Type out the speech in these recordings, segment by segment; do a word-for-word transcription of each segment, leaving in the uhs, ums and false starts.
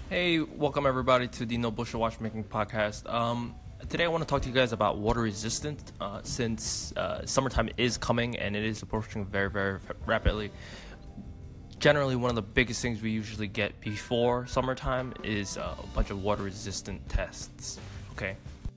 Hey, welcome everybody to the No Bullshit Watchmaking Podcast. Um, today I want to talk to you guys about water resistant. Uh, since uh, summertime is coming and it is approaching very, very rapidly. Generally, one of the biggest things we usually get before summertime is uh, a bunch of water resistant tests. Okay.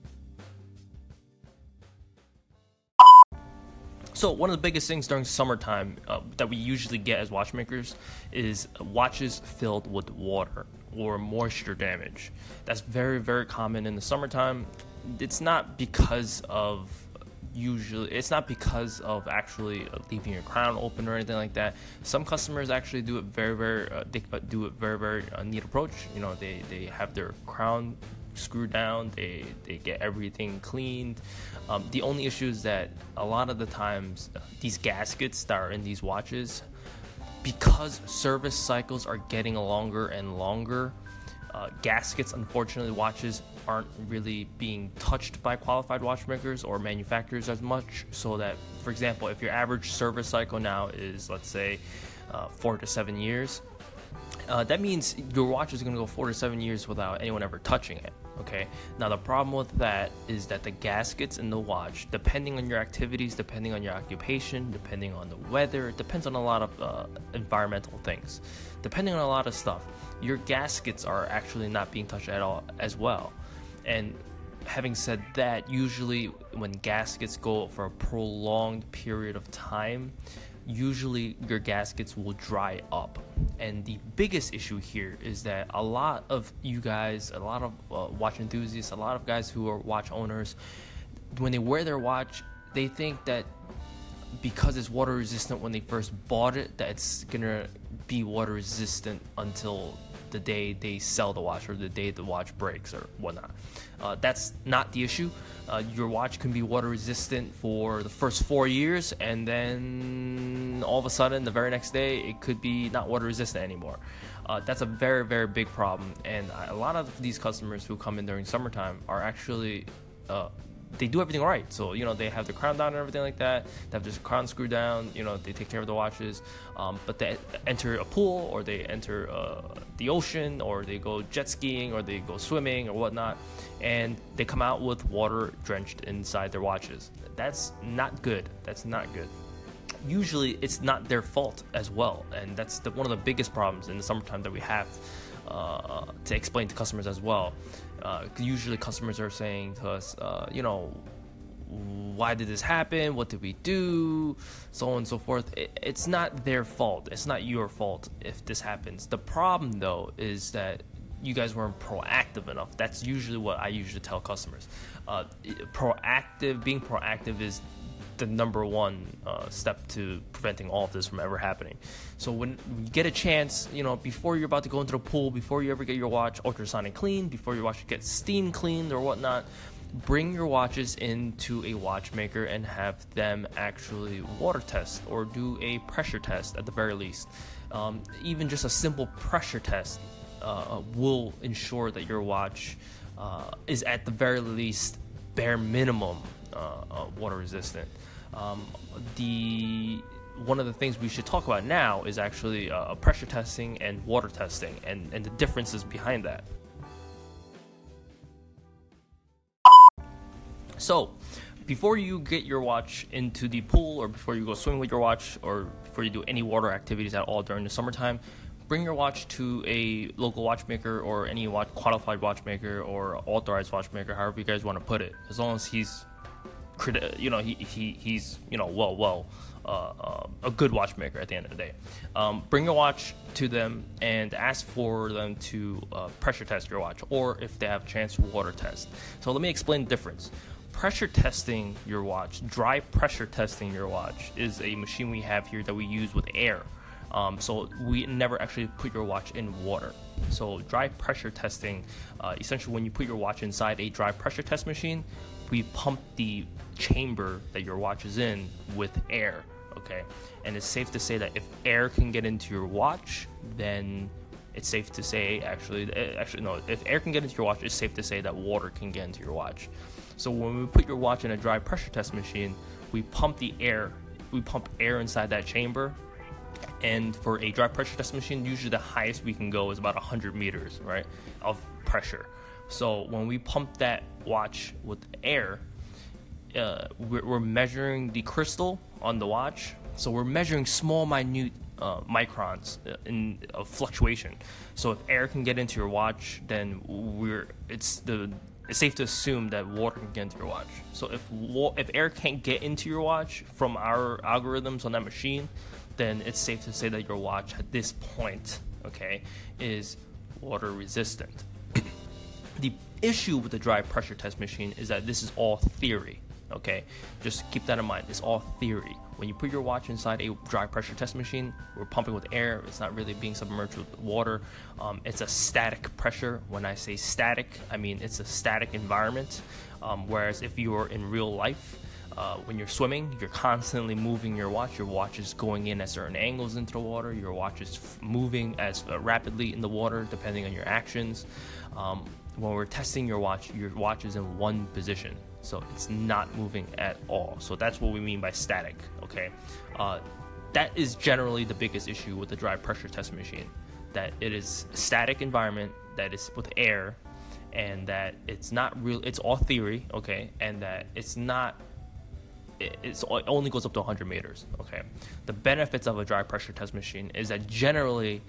So one of the biggest things during summertime uh, that we usually get as watchmakers is watches filled with water or moisture damage. That's very, very common in the summertime. It's not because of usually, it's not because of actually leaving your crown open or anything like that. Some customers actually do it very, very, uh, they do it very, very uh, neat approach. You know, they, they have their crown screwed down, they they get everything cleaned. Um, the only issue is that a lot of the times uh, these gaskets that are in these watches, because service cycles are getting longer and longer, uh, gaskets, unfortunately, watches aren't really being touched by qualified watchmakers or manufacturers as much. So that, for example, if your average service cycle now is, let's say, uh, four to seven years, Uh, that means your watch is going to go four to seven years without anyone ever touching it. Okay. Now the problem with that is that the gaskets in the watch, depending on your activities, depending on your occupation, depending on the weather, it depends on a lot of uh, environmental things. Depending on a lot of stuff, your gaskets are actually not being touched at all as well. And having said that, usually when gaskets go for a prolonged period of time, usually your gaskets will dry up. And the biggest issue here is that a lot of you guys, a lot of uh, watch enthusiasts, a lot of guys who are watch owners, when they wear their watch, they think that because it's water resistant when they first bought it, that it's gonna be water resistant until the day they sell the watch or the day the watch breaks or whatnot. Uh, that's not the issue. Uh, your watch can be water resistant for the first four years and then all of a sudden the very next day it could be not water resistant anymore. Uh, that's a very, very big problem, and a lot of these customers who come in during summertime are actually uh, they do everything right. So, you know, they have the crown down and everything like that. They have their crown screwed down. You know, they take care of the watches. Um, but they enter a pool, or they enter uh, the ocean, or they go jet skiing, or they go swimming, or whatnot, and they come out with water drenched inside their watches. That's not good. That's not good. Usually, it's not their fault as well, and that's the, one of the biggest problems in the summertime that we have uh, to explain to customers as well. Uh, usually customers are saying to us, uh, you know, why did this happen? What did we do? So on and so forth. It, it's not their fault. It's not your fault if this happens. The problem, though, is that you guys weren't proactive enough. That's usually what I usually tell customers. Uh, proactive, being proactive is the number one uh, step to preventing all of this from ever happening. So when you get a chance, you know, before you're about to go into the pool, before you ever get your watch ultrasonic cleaned, before your watch gets steam cleaned or whatnot, bring your watches into a watchmaker and have them actually water test or do a pressure test at the very least. Um, even just a simple pressure test uh, will ensure that your watch uh, is at the very least bare minimum uh, uh, water resistant. Um, the one of the things we should talk about now is actually uh, pressure testing and water testing and, and the differences behind that. So, before you get your watch into the pool, or before you go swimming with your watch, or before you do any water activities at all during the summertime, bring your watch to a local watchmaker or any watch, qualified watchmaker or authorized watchmaker, however you guys want to put it, as long as he's you know, he, he he's, you know, well, well, uh, uh, a good watchmaker at the end of the day. Um, bring your watch to them and ask for them to uh, pressure test your watch, or if they have a chance, water test. So let me explain the difference. Pressure testing your watch, dry pressure testing your watch, is a machine we have here that we use with air. Um, so we never actually put your watch in water. So dry pressure testing, uh, essentially when you put your watch inside a dry pressure test machine, we pump the chamber that your watch is in with air, okay? And it's safe to say that if air can get into your watch, then it's safe to say, actually, actually no, if air can get into your watch, it's safe to say that water can get into your watch. So when we put your watch in a dry pressure test machine, we pump the air, we pump air inside that chamber, And for a dry pressure test machine, usually the highest we can go is about one hundred meters, right, of pressure. So when we pump that watch with air, uh, we're, we're measuring the crystal on the watch. So we're measuring small, minute uh, microns in of fluctuation. So if air can get into your watch, then we're it's the it's safe to assume that water can get into your watch. So if wa- if air can't get into your watch from our algorithms on that machine, then it's safe to say that your watch at this point, okay, is water resistant. The issue with the dry pressure test machine is that this is all theory, okay? Just keep that in mind. It's all theory. When you put your watch inside a dry pressure test machine, we're pumping with air. It's not really being submerged with water. Um, it's a static pressure. When I say static, I mean it's a static environment. Um, whereas if you're in real life, Uh, when you're swimming, you're constantly moving your watch. Your watch is going in at certain angles into the water. Your watch is f- moving as uh, rapidly in the water, depending on your actions. Um, when we're testing your watch, your watch is in one position, so it's not moving at all. So that's what we mean by static, okay? Uh, that is generally the biggest issue with the dry pressure test machine, that it is a static environment that is with air, and that it's not real. It's all theory, okay? And that it's not It's, it only goes up to one hundred meters, okay? The benefits of a dry pressure test machine is that generally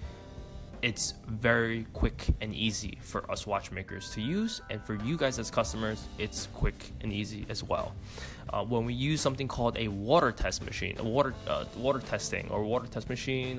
it's very quick and easy for us watchmakers to use, and for you guys as customers, it's quick and easy as well. Uh, when we use something called a water test machine, a water uh, water testing or water test machine,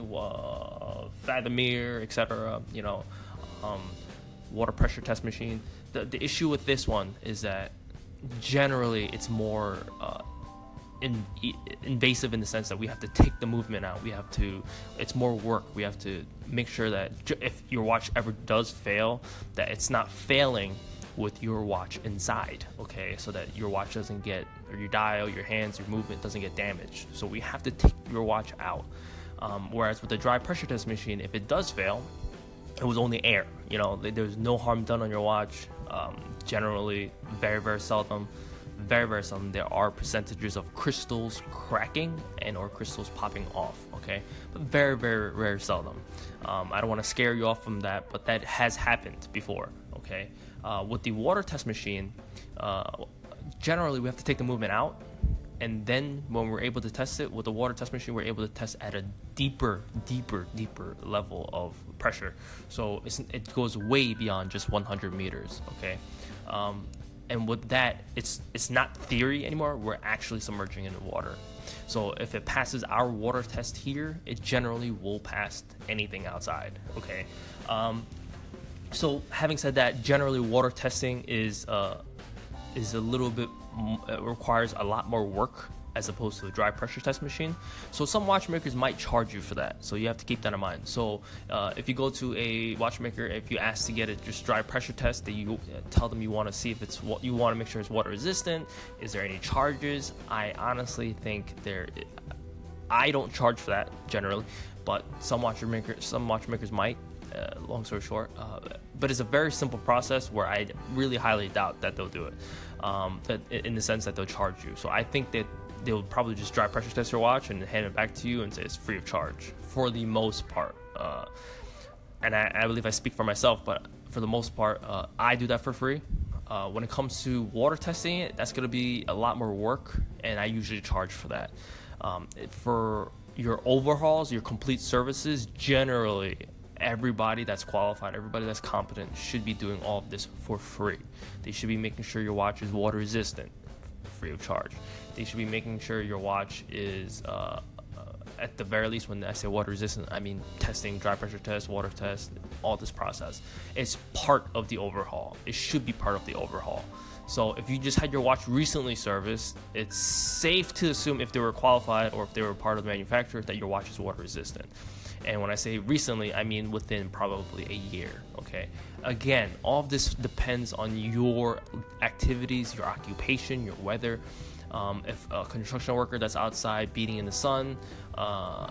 uh, Fathometer, et cetera, you know, um, water pressure test machine, the, the issue with this one is that generally it's more uh, In, invasive in the sense that we have to take the movement out. We have to, it's more work. We have to make sure that if your watch ever does fail, that it's not failing with your watch inside, okay? So that your watch doesn't get, or your dial, your hands, your movement doesn't get damaged. So we have to take your watch out. Um, whereas with the dry pressure test machine, if it does fail, it was only air. You know, there's no harm done on your watch. Um, generally, very, very seldom. Very, very seldom there are percentages of crystals cracking and or crystals popping off, okay? But very, very, very seldom. Um, I don't want to scare you off from that, but that has happened before, okay? Uh, with the water test machine, uh, generally we have to take the movement out, and then when we're able to test it with the water test machine, we're able to test at a deeper, deeper, deeper level of pressure. So it's, it goes way beyond just one hundred meters, okay? Um, And with that, it's it's not theory anymore. We're actually submerging into water. So if it passes our water test here, it generally will pass anything outside. Okay. Um, so having said that, generally water testing is uh, is a little bit it requires a lot more work as opposed to a dry pressure test machine. So some watchmakers might charge you for that. So you have to keep that in mind. So uh, if you go to a watchmaker, if you ask to get a just dry pressure test, that you uh, tell them you want to see if it's what you want to make sure it's water resistant. Is there any charges? I honestly think there. I don't charge for that generally, but some watchmakers, some watchmakers might. Uh, long story short, uh, but it's a very simple process where I really highly doubt that they'll do it. Um, that in the sense that they'll charge you. So I think that they'll probably just dry pressure test your watch and hand it back to you and say it's free of charge for the most part. Uh, and I, I believe I speak for myself, but for the most part, uh, I do that for free. Uh, when it comes to water testing it, that's going to be a lot more work, and I usually charge for that. Um, for your overhauls, your complete services, generally, everybody that's qualified, everybody that's competent should be doing all of this for free. They should be making sure your watch is water resistant, free of charge. They should be making sure your watch is, uh, uh, at the very least, when I say water resistant, I mean testing, dry pressure test, water test, all this process. It's part of the overhaul. It should be part of the overhaul. So if you just had your watch recently serviced, it's safe to assume if they were qualified or if they were part of the manufacturer that your watch is water resistant. And when I say recently, I mean within probably a year, okay? Again, all of this depends on your activities, your occupation, your weather. Um, if a construction worker that's outside beating in the sun uh,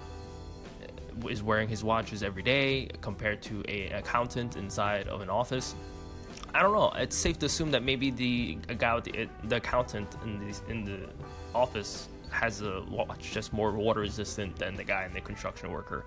is wearing his watches every day compared to an accountant inside of an office, I don't know. It's safe to assume that maybe the a guy with the, the accountant in the, in the office has a watch that's more water resistant than the guy in the construction worker,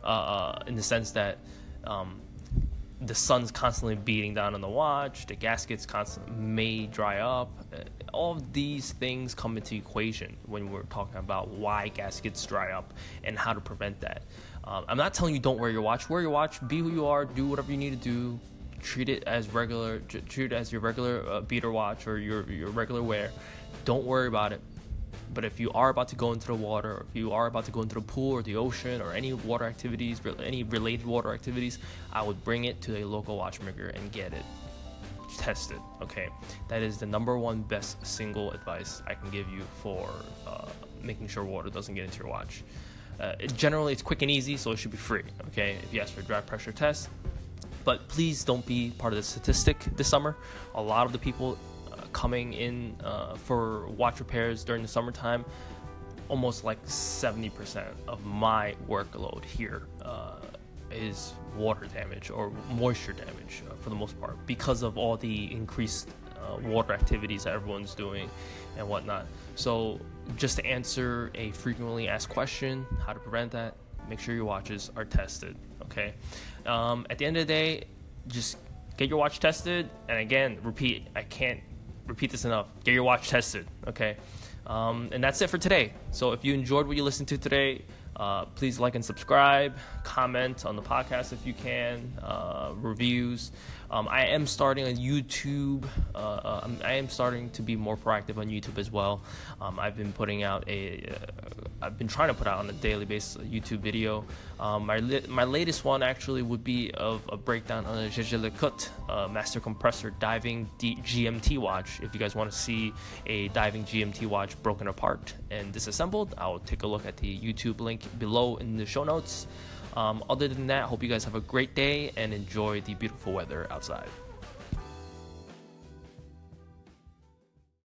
uh, in the sense that um, the sun's constantly beating down on the watch, the gaskets constantly may dry up. All of these things come into equation when we're talking about why gaskets dry up and how to prevent that. Um, I'm not telling you don't wear your watch. Wear your watch, be who you are, do whatever you need to do. Treat it as regular, treat it as your regular uh, beater watch or your your regular wear. Don't worry about it. But if you are about to go into the water, or if you are about to go into the pool or the ocean or any water activities, any related water activities, I would bring it to a local watchmaker and get it tested. Okay, that is the number one best single advice I can give you for uh, making sure water doesn't get into your watch. Uh, it, generally, it's quick and easy, so it should be free. Okay, if you ask for a dry pressure test. But please don't be part of the statistic this summer. A lot of the people uh, coming in uh, for watch repairs during the summertime, almost like seventy percent of my workload here uh, is water damage or moisture damage uh, for the most part, because of all the increased uh, water activities that everyone's doing and whatnot. So just to answer a frequently asked question, how to prevent that, make sure your watches are tested. Okay. Um, at the end of the day, just get your watch tested. And again, repeat, I can't repeat this enough. Get your watch tested. Okay. Um, and that's it for today. So if you enjoyed what you listened to today, uh, please like and subscribe, comment on the podcast if you can, uh, reviews. Um, I am starting on YouTube. Uh, uh, I am starting to be more proactive on YouTube as well. Um, I've been putting out a, uh, I've been trying to put out on a daily basis a YouTube video. Um, my li- my latest one actually would be of a breakdown on a Jaeger-LeCoultre uh, master compressor diving D- G M T watch. If you guys want to see a diving G M T watch broken apart and disassembled, I'll take a look at the YouTube link below in the show notes. Um, other than that, hope you guys have a great day and enjoy the beautiful weather outside.